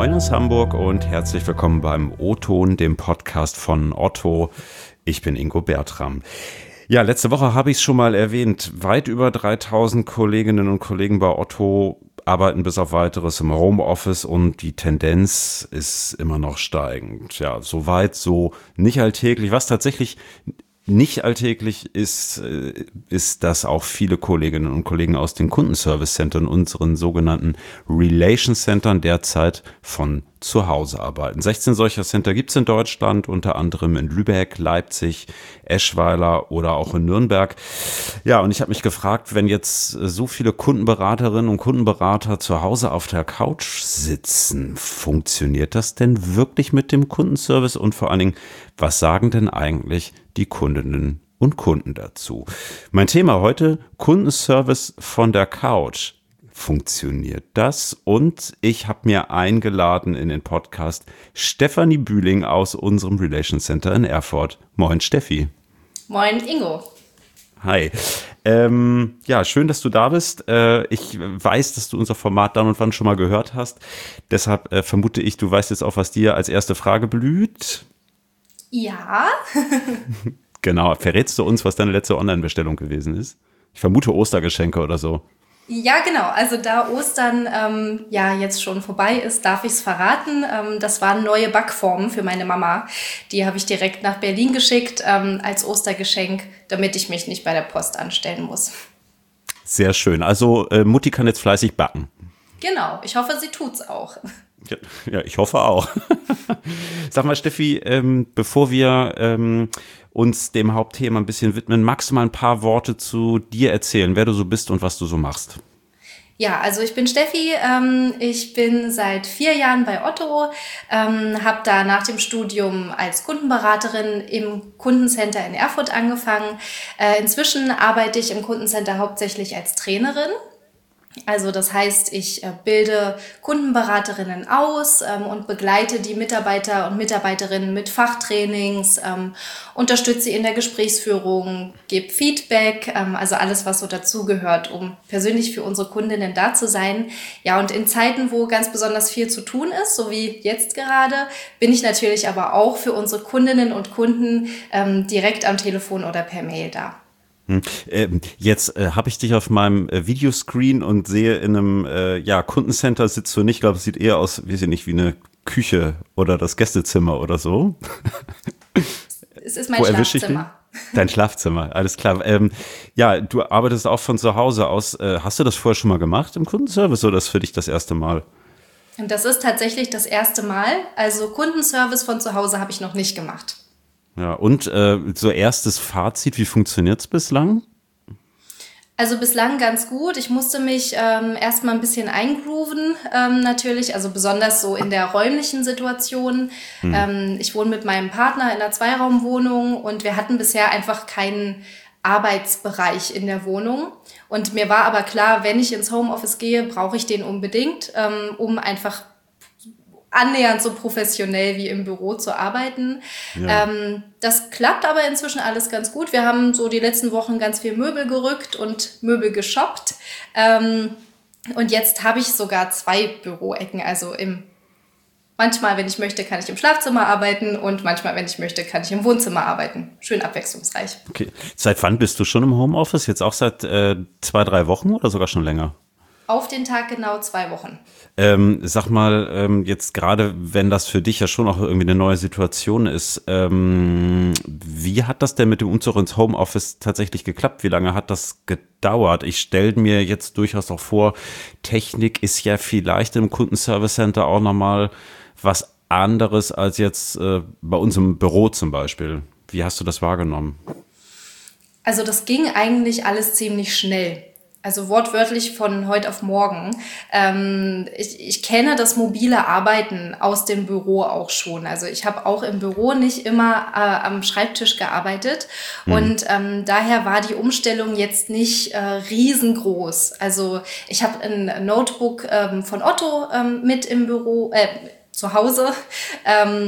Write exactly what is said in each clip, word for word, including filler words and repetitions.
Moin aus Hamburg und herzlich willkommen beim O-Ton, dem Podcast von Otto. Ich bin Ingo Bertram. Ja, letzte Woche habe ich es schon mal erwähnt. Weit über dreitausend Kolleginnen und Kollegen bei Otto arbeiten bis auf Weiteres im Homeoffice und die Tendenz ist immer noch steigend. Ja, so weit, so nicht alltäglich. Was tatsächlich nicht alltäglich ist, ist, dass auch viele Kolleginnen und Kollegen aus den Kundenservice-Centern, unseren sogenannten Relation-Centern, derzeit von zu Hause arbeiten. sechzehn solcher Center gibt es in Deutschland, unter anderem in Lübeck, Leipzig, Eschweiler oder auch in Nürnberg. Ja, und ich habe mich gefragt, wenn jetzt so viele Kundenberaterinnen und Kundenberater zu Hause auf der Couch sitzen, funktioniert das denn wirklich mit dem Kundenservice? Und vor allen Dingen, was sagen denn eigentlich die Kundinnen und Kunden dazu? Mein Thema heute, Kundenservice von der Couch. Funktioniert das? Und ich habe mir eingeladen in den Podcast Stefanie Bühling aus unserem Relation Center in Erfurt. Moin Steffi. Moin Ingo. Hi. Ähm, ja, schön, dass du da bist. Äh, ich weiß, dass du unser Format dann und wann schon mal gehört hast. Deshalb äh, vermute ich, du weißt jetzt auch, was dir als erste Frage blüht. Ja. Genau. Verrätst du uns, was deine letzte Online-Bestellung gewesen ist? Ich vermute Ostergeschenke oder so. Ja, genau. Also da Ostern ähm, ja jetzt schon vorbei ist, darf ich es verraten. Ähm, das waren neue Backformen für meine Mama. Die habe ich direkt nach Berlin geschickt ähm, als Ostergeschenk, damit ich mich nicht bei der Post anstellen muss. Sehr schön. Also äh, Mutti kann jetzt fleißig backen. Genau. Ich hoffe, sie tut's auch. Ja, ja, ich hoffe auch. Sag mal, Steffi, ähm, bevor wir ähm, uns dem Hauptthema ein bisschen widmen, magst du mal ein paar Worte zu dir erzählen, wer du so bist und was du so machst? Ja, also ich bin Steffi, ähm, ich bin seit vier Jahren bei Otto, ähm, habe da nach dem Studium als Kundenberaterin im Kundencenter in Erfurt angefangen. Äh, inzwischen arbeite ich im Kundencenter hauptsächlich als Trainerin. Also das heißt, ich äh, bilde Kundenberaterinnen aus ähm, und begleite die Mitarbeiter und Mitarbeiterinnen mit Fachtrainings, ähm, unterstütze sie in der Gesprächsführung, gebe Feedback, ähm, also alles, was so dazugehört, um persönlich für unsere Kundinnen da zu sein. Ja, und in Zeiten, wo ganz besonders viel zu tun ist, so wie jetzt gerade, bin ich natürlich aber auch für unsere Kundinnen und Kunden ähm, direkt am Telefon oder per Mail da. Jetzt äh, habe ich dich auf meinem äh, Videoscreen und sehe in einem äh, ja, Kundencenter sitzt du nicht. Ich glaube, es sieht eher aus, weiß ich nicht, wie eine Küche oder das Gästezimmer oder so. Es ist mein Schlafzimmer. Dein Schlafzimmer, alles klar. Ähm, ja, du arbeitest auch von zu Hause aus. Äh, hast du das vorher schon mal gemacht im Kundenservice oder ist das für dich das erste Mal? Und das ist tatsächlich das erste Mal. Also Kundenservice von zu Hause habe ich noch nicht gemacht. Ja, und äh, so erstes Fazit, wie funktioniert es bislang? Also bislang ganz gut. Ich musste mich ähm, erstmal ein bisschen eingrooven, ähm, natürlich, also besonders so in der räumlichen Situation. Hm. Ähm, ich wohne mit meinem Partner in einer Zweiraumwohnung und wir hatten bisher einfach keinen Arbeitsbereich in der Wohnung. Und mir war aber klar, wenn ich ins Homeoffice gehe, brauche ich den unbedingt, ähm, um einfach annähernd so professionell wie im Büro zu arbeiten. Ja. Ähm, das klappt aber inzwischen alles ganz gut. Wir haben so die letzten Wochen ganz viel Möbel gerückt und Möbel geshoppt. Ähm, und jetzt habe ich sogar zwei Büroecken. Also im manchmal, wenn ich möchte, kann ich im Schlafzimmer arbeiten und manchmal, wenn ich möchte, kann ich im Wohnzimmer arbeiten. Schön abwechslungsreich. Okay. Seit wann bist du schon im Homeoffice? Jetzt auch seit äh, zwei, drei Wochen oder sogar schon länger? Auf den Tag genau zwei Wochen. Ähm, sag mal, ähm, jetzt gerade, wenn das für dich ja schon auch irgendwie eine neue Situation ist, ähm, wie hat das denn mit dem Umzug ins Homeoffice tatsächlich geklappt? Wie lange hat das gedauert? Ich stelle mir jetzt durchaus auch vor, Technik ist ja vielleicht im Kundenservice Center auch nochmal was anderes als jetzt äh, bei uns im Büro zum Beispiel. Wie hast du das wahrgenommen? Also das ging eigentlich alles ziemlich schnell. Also wortwörtlich von heute auf morgen. Ähm, ich, ich kenne das mobile Arbeiten aus dem Büro auch schon. Also ich habe auch im Büro nicht immer äh, am Schreibtisch gearbeitet. Mhm. Und ähm, daher war die Umstellung jetzt nicht äh, riesengroß. Also ich habe ein Notebook ähm, von Otto ähm, mit im Büro, äh, zu Hause. Ähm,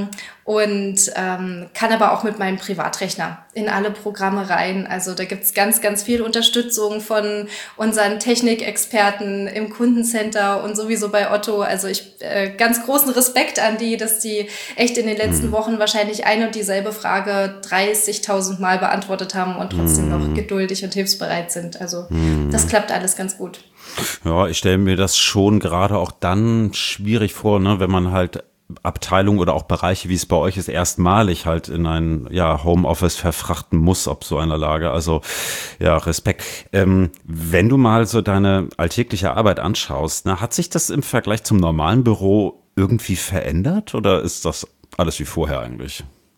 und ähm, kann aber auch mit meinem Privatrechner in alle Programme rein. Also da gibt's ganz, ganz viel Unterstützung von unseren Technikexperten im Kundencenter und sowieso bei Otto. Also ich äh, ganz großen Respekt an die, dass die echt in den letzten Wochen wahrscheinlich ein und dieselbe Frage dreißigtausend Mal beantwortet haben und trotzdem noch geduldig und hilfsbereit sind. Also das klappt alles ganz gut. Ja, ich stelle mir das schon gerade auch dann schwierig vor, ne, wenn man halt Abteilungen oder auch Bereiche, wie es bei euch ist, erstmalig halt in ein ja, Homeoffice verfrachten muss, ob so einer Lage. Also ja, Respekt. Ähm, wenn du mal so deine alltägliche Arbeit anschaust, na, hat sich das im Vergleich zum normalen Büro irgendwie verändert oder ist das alles wie vorher eigentlich?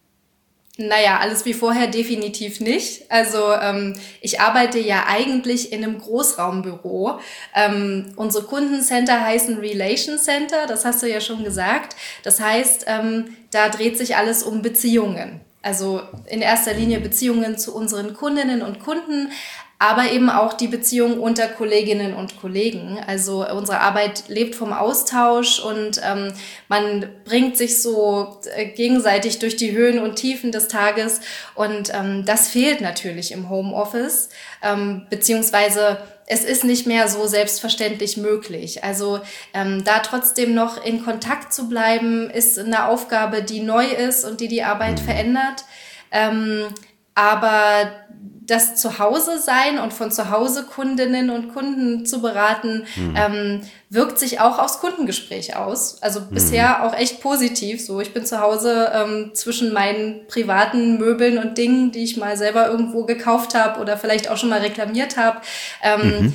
Naja, alles wie vorher definitiv nicht. Also ähm, ich arbeite ja eigentlich in einem Großraumbüro. Ähm, unsere Kundencenter heißen Relation Center, das hast du ja schon gesagt. Das heißt, ähm, da dreht sich alles um Beziehungen. Also in erster Linie Beziehungen zu unseren Kundinnen und Kunden, aber eben auch die Beziehung unter Kolleginnen und Kollegen. Also unsere Arbeit lebt vom Austausch und ähm, man bringt sich so äh, gegenseitig durch die Höhen und Tiefen des Tages und ähm, das fehlt natürlich im Homeoffice, ähm, beziehungsweise es ist nicht mehr so selbstverständlich möglich. Also ähm, da trotzdem noch in Kontakt zu bleiben, ist eine Aufgabe, die neu ist und die die Arbeit verändert. Ähm, aber das Zuhause sein und von zu Hause Kundinnen und Kunden zu beraten, mhm. ähm, wirkt sich auch aufs Kundengespräch aus. Also mhm. bisher auch echt positiv. So, ich bin zu Hause ähm, zwischen meinen privaten Möbeln und Dingen, die ich mal selber irgendwo gekauft habe oder vielleicht auch schon mal reklamiert habe. Ähm, mhm.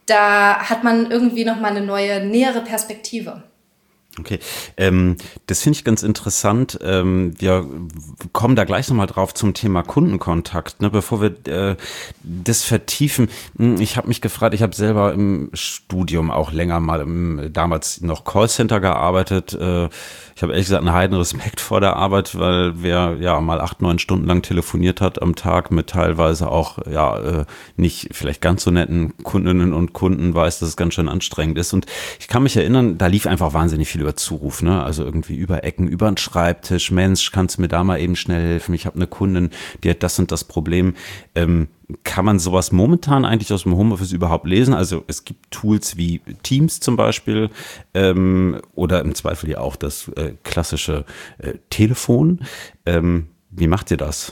Da hat man irgendwie noch mal eine neue, nähere Perspektive. Okay, ähm, das finde ich ganz interessant. Ähm, wir kommen da gleich nochmal drauf zum Thema Kundenkontakt. Ne? Bevor wir äh, das vertiefen, ich habe mich gefragt, ich habe selber im Studium auch länger mal im damals noch Callcenter gearbeitet. Äh, ich habe ehrlich gesagt einen heiden Respekt vor der Arbeit, weil wer ja mal acht, neun Stunden lang telefoniert hat am Tag mit teilweise auch ja äh, nicht vielleicht ganz so netten Kundinnen und Kunden, weiß, dass es ganz schön anstrengend ist. Und ich kann mich erinnern, da lief einfach wahnsinnig viel über Zuruf, ne? Also irgendwie über Ecken, über den Schreibtisch. Mensch, kannst du mir da mal eben schnell helfen? Ich habe eine Kundin, die hat das und das Problem. Ähm, kann man sowas momentan eigentlich aus dem Homeoffice überhaupt lesen? Also es gibt Tools wie Teams zum Beispiel ähm, oder im Zweifel ja auch das äh, klassische äh, Telefon. Ähm, wie macht ihr das?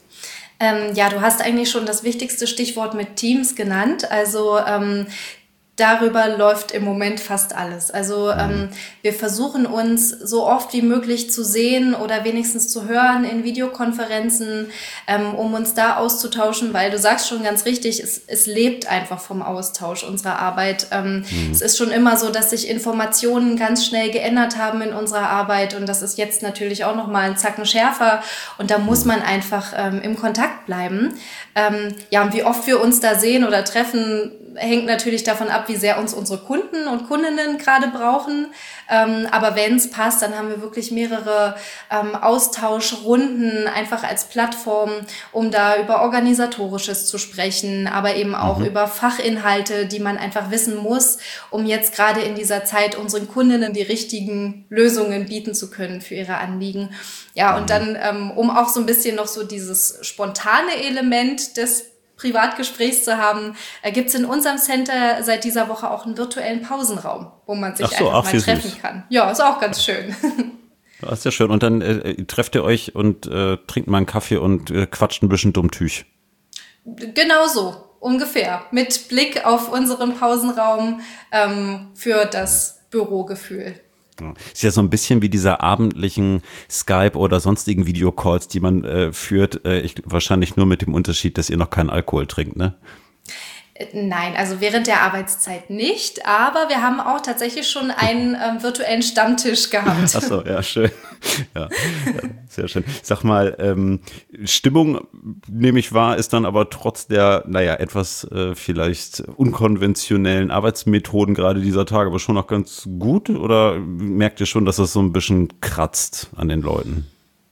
Ähm, ja, du hast eigentlich schon das wichtigste Stichwort mit Teams genannt. Also ähm, darüber läuft im Moment fast alles. Also ähm, wir versuchen uns so oft wie möglich zu sehen oder wenigstens zu hören in Videokonferenzen, ähm, um uns da auszutauschen, weil du sagst schon ganz richtig, es, es lebt einfach vom Austausch unserer Arbeit. Ähm, mhm. Es ist schon immer so, dass sich Informationen ganz schnell geändert haben in unserer Arbeit und das ist jetzt natürlich auch nochmal ein Zacken schärfer und da muss man einfach ähm, im Kontakt bleiben. Ähm, ja, und wie oft wir uns da sehen oder treffen, hängt natürlich davon ab, wie sehr uns unsere Kunden und Kundinnen gerade brauchen. Ähm, aber wenn es passt, dann haben wir wirklich mehrere ähm, Austauschrunden einfach als Plattform, um da über Organisatorisches zu sprechen, aber eben auch mhm. über Fachinhalte, die man einfach wissen muss, um jetzt gerade in dieser Zeit unseren Kundinnen die richtigen Lösungen bieten zu können für ihre Anliegen. Ja, und dann, ähm, um auch so ein bisschen noch so dieses spontane Element des Privatgesprächs zu haben, äh, gibt es in unserem Center seit dieser Woche auch einen virtuellen Pausenraum, wo man sich so, einfach mal treffen süß. kann. Ja, ist auch ganz schön. Das ist ja schön. Und dann äh, trefft ihr euch und äh, trinkt mal einen Kaffee und äh, quatscht ein bisschen Dummtüch. Genau so, ungefähr. Mit Blick auf unseren Pausenraum ähm, für das Bürogefühl. Ist ja so ein bisschen wie diese abendlichen Skype- oder sonstigen Videocalls, die man äh, führt. Äh, ich, wahrscheinlich nur mit dem Unterschied, dass ihr noch keinen Alkohol trinkt, ne? Nein, also während der Arbeitszeit nicht, aber wir haben auch tatsächlich schon einen ähm, virtuellen Stammtisch gehabt. Ach so, ja, schön. Ja, sehr schön. Sag mal, ähm, Stimmung, nehme ich wahr, ist dann aber trotz der, naja, etwas äh, vielleicht unkonventionellen Arbeitsmethoden gerade dieser Tage aber schon noch ganz gut? Oder merkt ihr schon, dass das so ein bisschen kratzt an den Leuten?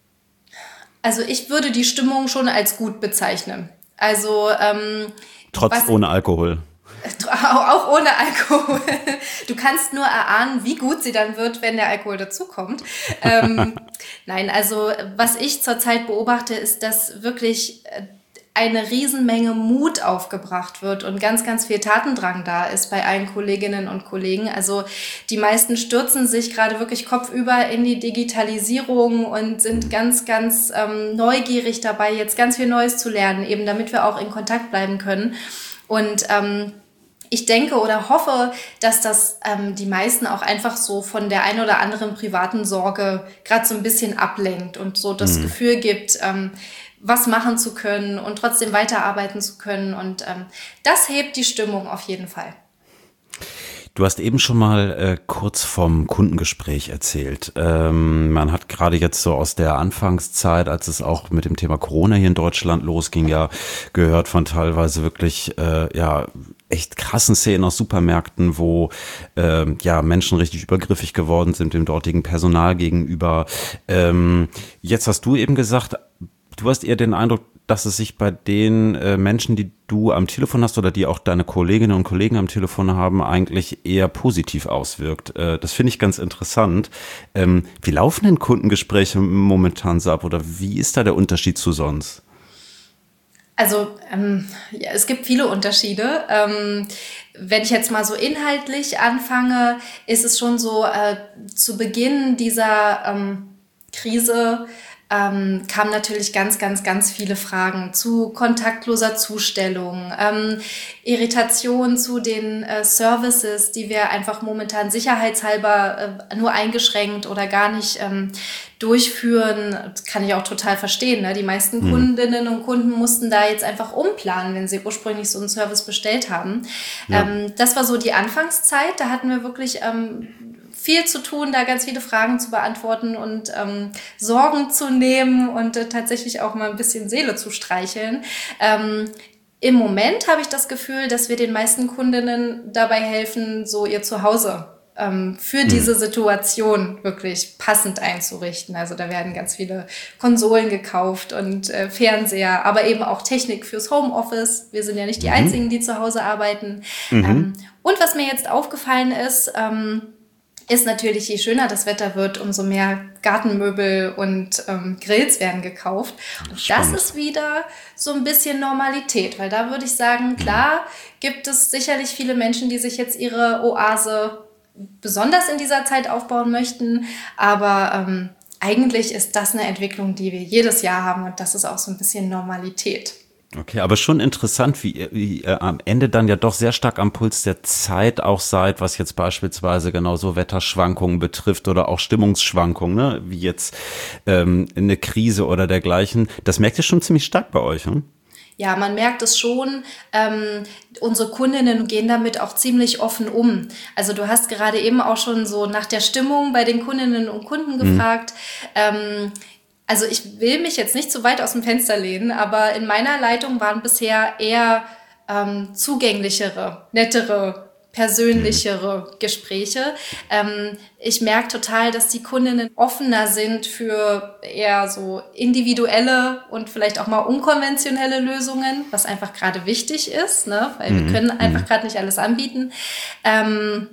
Also ich würde die Stimmung schon als gut bezeichnen. Also ähm, Trotz Was, ohne Alkohol. Auch ohne Alkohol. Du kannst nur erahnen, wie gut sie dann wird, wenn der Alkohol dazukommt. ähm, nein, also was ich zurzeit beobachte, ist, dass wirklich eine Riesenmenge Mut aufgebracht wird und ganz, ganz viel Tatendrang da ist bei allen Kolleginnen und Kollegen. Also die meisten stürzen sich gerade wirklich kopfüber in die Digitalisierung und sind ganz, ganz ähm, neugierig dabei, jetzt ganz viel Neues zu lernen, eben damit wir auch in Kontakt bleiben können. Und ähm, ich denke oder hoffe, dass das ähm, die meisten auch einfach so von der ein oder anderen privaten Sorge gerade so ein bisschen ablenkt und so das mhm. Gefühl gibt, ähm, was machen zu können und trotzdem weiterarbeiten zu können. Und ähm, das hebt die Stimmung auf jeden Fall. Du hast eben schon mal äh, kurz vom Kundengespräch erzählt. Ähm, man hat gerade jetzt so aus der Anfangszeit, als es auch mit dem Thema Corona hier in Deutschland losging, ja gehört von teilweise wirklich äh, ja echt krassen Szenen aus Supermärkten, wo äh, ja Menschen richtig übergriffig geworden sind dem dortigen Personal gegenüber. Ähm, jetzt hast du eben gesagt, du hast eher den Eindruck, dass es sich bei den äh, Menschen, die du am Telefon hast oder die auch deine Kolleginnen und Kollegen am Telefon haben, eigentlich eher positiv auswirkt. Äh, das finde ich ganz interessant. Ähm, wie laufen denn Kundengespräche momentan so ab oder wie ist da der Unterschied zu sonst? Also ähm, ja, es gibt viele Unterschiede. Ähm, wenn ich jetzt mal so inhaltlich anfange, ist es schon so, äh, zu Beginn dieser ähm, Krise Ähm, kamen natürlich ganz, ganz, ganz viele Fragen zu kontaktloser Zustellung, ähm, Irritation zu den äh, Services, die wir einfach momentan sicherheitshalber äh, nur eingeschränkt oder gar nicht ähm, durchführen. Das kann ich auch total verstehen. Ne? Die meisten mhm. Kundinnen und Kunden mussten da jetzt einfach umplanen, wenn sie ursprünglich so einen Service bestellt haben. Ja. Ähm, das war so die Anfangszeit. Da hatten wir wirklich ähm, viel zu tun, da ganz viele Fragen zu beantworten und ähm, Sorgen zu nehmen und äh, tatsächlich auch mal ein bisschen Seele zu streicheln. Ähm, Im Moment habe ich das Gefühl, dass wir den meisten Kundinnen dabei helfen, so ihr Zuhause ähm, für mhm. diese Situation wirklich passend einzurichten. Also da werden ganz viele Konsolen gekauft und äh, Fernseher, aber eben auch Technik fürs Homeoffice. Wir sind ja nicht die mhm. Einzigen, die zu Hause arbeiten. Mhm. Ähm, und was mir jetzt aufgefallen ist, ähm, ist natürlich, je schöner das Wetter wird, umso mehr Gartenmöbel und ähm, Grills werden gekauft. Und Spannend. Das ist wieder so ein bisschen Normalität, weil da würde ich sagen, klar gibt es sicherlich viele Menschen, die sich jetzt ihre Oase besonders in dieser Zeit aufbauen möchten, aber ähm, eigentlich ist das eine Entwicklung, die wir jedes Jahr haben und das ist auch so ein bisschen Normalität. Okay, aber schon interessant, wie, wie ihr am Ende dann ja doch sehr stark am Puls der Zeit auch seid, was jetzt beispielsweise genauso Wetterschwankungen betrifft oder auch Stimmungsschwankungen, ne? Wie jetzt ähm, eine Krise oder dergleichen. Das merkt ihr schon ziemlich stark bei euch, hm? Ja, man merkt es schon. Ähm, unsere Kundinnen gehen damit auch ziemlich offen um. Also du hast gerade eben auch schon so nach der Stimmung bei den Kundinnen und Kunden gefragt. Mhm. Ähm, Also ich will mich jetzt nicht zu weit aus dem Fenster lehnen, aber in meiner Leitung waren bisher eher ähm, zugänglichere, nettere, persönlichere mhm. Gespräche. Ähm, ich merke total, dass die Kundinnen offener sind für eher so individuelle und vielleicht auch mal unkonventionelle Lösungen, was einfach gerade wichtig ist, ne? Weil mhm. wir können einfach gerade nicht alles anbieten. Ähm,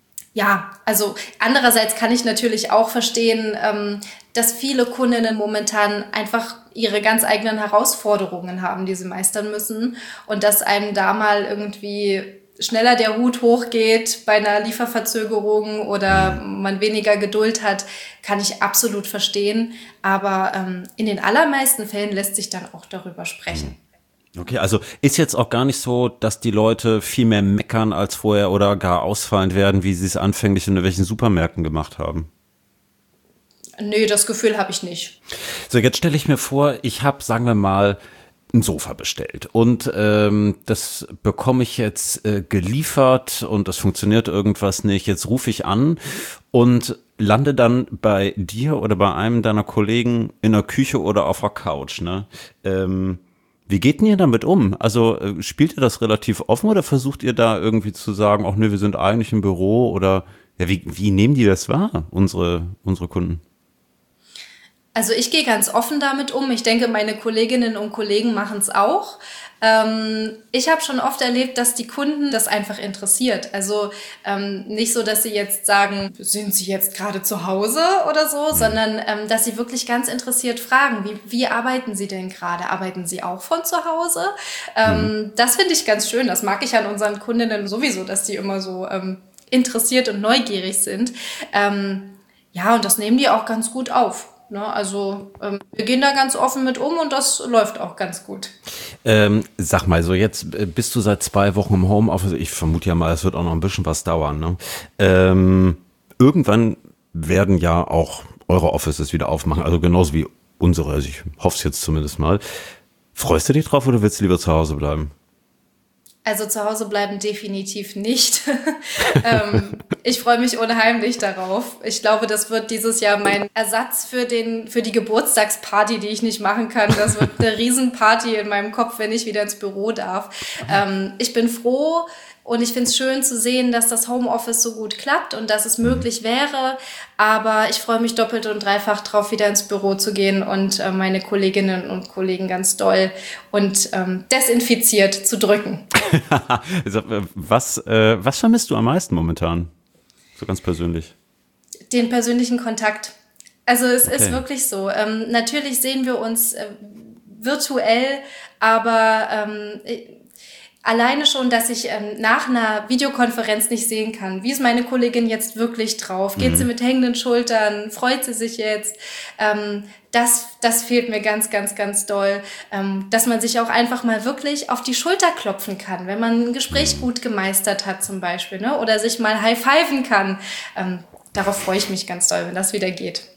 Ja, also andererseits kann ich natürlich auch verstehen, ähm, dass viele Kundinnen momentan einfach ihre ganz eigenen Herausforderungen haben, die sie meistern müssen und dass einem da mal irgendwie schneller der Hut hochgeht bei einer Lieferverzögerung oder man weniger Geduld hat, kann ich absolut verstehen. Aber ähm, in den allermeisten Fällen lässt sich dann auch darüber sprechen. Okay, also ist jetzt auch gar nicht so, dass die Leute viel mehr meckern als vorher oder gar ausfallend werden, wie sie es anfänglich in welchen Supermärkten gemacht haben? Nee, das Gefühl habe ich nicht. So, jetzt stelle ich mir vor, ich habe, sagen wir mal, ein Sofa bestellt und ähm, das bekomme ich jetzt äh, geliefert und das funktioniert irgendwas nicht. Jetzt rufe ich an und lande dann bei dir oder bei einem deiner Kollegen in der Küche oder auf der Couch, ne? Ähm, Wie geht denn ihr damit um? Also äh, spielt ihr das relativ offen oder versucht ihr da irgendwie zu sagen, ach nee, wir sind eigentlich im Büro oder ja, wie, wie nehmen die das wahr, unsere, unsere Kunden? Also ich gehe ganz offen damit um. Ich denke, meine Kolleginnen und Kollegen machen es auch. Ähm, ich habe schon oft erlebt, dass die Kunden das einfach interessiert. Also ähm, nicht so, dass sie jetzt sagen, sind Sie jetzt gerade zu Hause oder so, mhm. sondern ähm, dass sie wirklich ganz interessiert fragen, wie, wie arbeiten Sie denn gerade? Arbeiten Sie auch von zu Hause? Ähm, mhm. Das finde ich ganz schön. Das mag ich an unseren Kundinnen sowieso, dass die immer so ähm, interessiert und neugierig sind. Ähm, ja, und das nehmen die auch ganz gut auf. Ne, also ähm, wir gehen da ganz offen mit um und das läuft auch ganz gut. Ähm, sag mal, so jetzt bist du seit zwei Wochen im Homeoffice. Ich vermute ja mal, es wird auch noch ein bisschen was dauern. Ne? Ähm, irgendwann werden ja auch eure Offices wieder aufmachen, also genauso wie unsere. Also ich hoffe es jetzt zumindest mal. Freust du dich drauf oder willst du lieber zu Hause bleiben? Also zu Hause bleiben definitiv nicht. ähm, ich freue mich unheimlich darauf. Ich glaube, das wird dieses Jahr mein Ersatz für den für die Geburtstagsparty, die ich nicht machen kann. Das wird eine Riesenparty in meinem Kopf, wenn ich wieder ins Büro darf. Ähm, ich bin froh und ich finde es schön zu sehen, dass das Homeoffice so gut klappt und dass es möglich wäre. Aber ich freue mich doppelt und dreifach drauf, wieder ins Büro zu gehen und äh, meine Kolleginnen und Kollegen ganz doll und ähm, desinfiziert zu drücken. was, äh, was vermisst du am meisten momentan? So ganz persönlich. Den persönlichen Kontakt. Also es okay. ist wirklich so. Ähm, natürlich sehen wir uns äh, virtuell, aber ähm, alleine schon, dass ich ähm, nach einer Videokonferenz nicht sehen kann, wie ist meine Kollegin jetzt wirklich drauf? Geht mhm. sie mit hängenden Schultern? Freut sie sich jetzt? Ähm, das, das fehlt mir ganz, ganz, ganz doll. Ähm, dass man sich auch einfach mal wirklich auf die Schulter klopfen kann, wenn man ein Gespräch gut gemeistert hat zum Beispiel, ne? Oder sich mal high-fiven kann. Ähm, darauf freue ich mich ganz doll, wenn das wieder geht.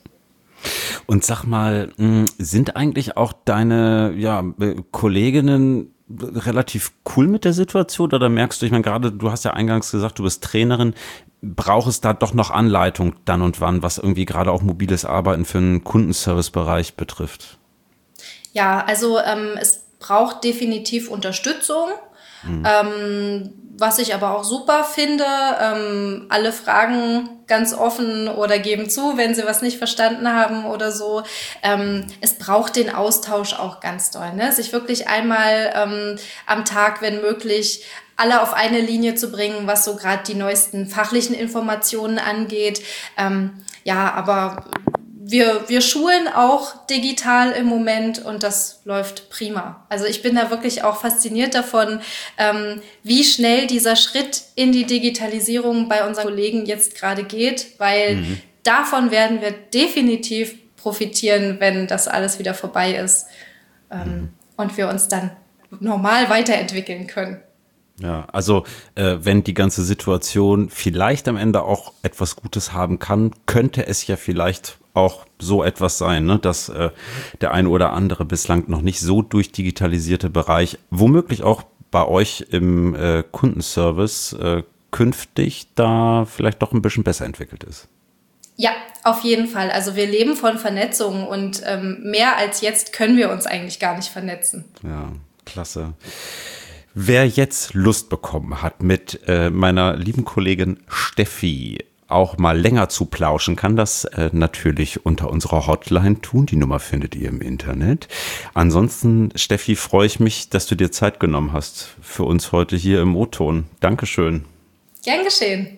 Und sag mal, sind eigentlich auch deine ja, Kolleginnen relativ cool mit der Situation oder merkst du, ich meine gerade, du hast ja eingangs gesagt, du bist Trainerin, braucht es da doch noch Anleitung dann und wann, was irgendwie gerade auch mobiles Arbeiten für einen Kundenservice-Bereich betrifft? Ja, also ähm, es braucht definitiv Unterstützung. Mhm. Ähm, was ich aber auch super finde, ähm, alle fragen ganz offen oder geben zu, wenn sie was nicht verstanden haben oder so. Ähm, es braucht den Austausch auch ganz doll, ne? Sich wirklich einmal ähm, am Tag, wenn möglich, alle auf eine Linie zu bringen, was so gerade die neuesten fachlichen Informationen angeht. Ähm, ja, aber Wir, wir schulen auch digital im Moment und das läuft prima. Also ich bin da wirklich auch fasziniert davon, ähm, wie schnell dieser Schritt in die Digitalisierung bei unseren Kollegen jetzt gerade geht, weil mhm. davon werden wir definitiv profitieren, wenn das alles wieder vorbei ist ähm, mhm. und wir uns dann normal weiterentwickeln können. Ja, also äh, wenn die ganze Situation vielleicht am Ende auch etwas Gutes haben kann, könnte es ja vielleicht auch so etwas sein, ne, dass äh, der eine oder andere bislang noch nicht so durchdigitalisierte Bereich, womöglich auch bei euch im äh, Kundenservice äh, künftig da vielleicht doch ein bisschen besser entwickelt ist. Ja, auf jeden Fall. Also wir leben von Vernetzung und ähm, mehr als jetzt können wir uns eigentlich gar nicht vernetzen. Ja, klasse. Wer jetzt Lust bekommen hat, mit äh, meiner lieben Kollegin Steffi auch mal länger zu plauschen, kann das äh, natürlich unter unserer Hotline tun. Die Nummer findet ihr im Internet. Ansonsten, Steffi, freue ich mich, dass du dir Zeit genommen hast für uns heute hier im O-Ton. Dankeschön. Gern geschehen.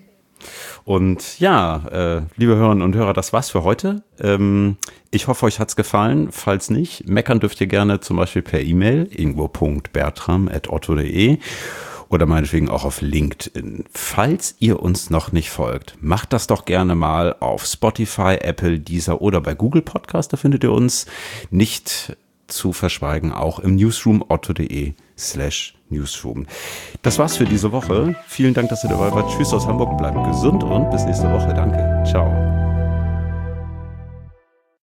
Und ja, äh, liebe Hörerinnen und Hörer, das war's für heute. Ähm, ich hoffe, euch hat's gefallen. Falls nicht, meckern dürft ihr gerne zum Beispiel per E-Mail ingo punkt bertram at otto punkt de oder meinetwegen auch auf LinkedIn. Falls ihr uns noch nicht folgt, macht das doch gerne mal auf Spotify, Apple, Deezer oder bei Google Podcast. Da findet ihr uns. Nicht zu verschweigen, auch im Newsroom otto punkt de slash Newsroom. Das war's für diese Woche. Vielen Dank, dass ihr dabei wart. Tschüss aus Hamburg, bleibt gesund und bis nächste Woche. Danke. Ciao.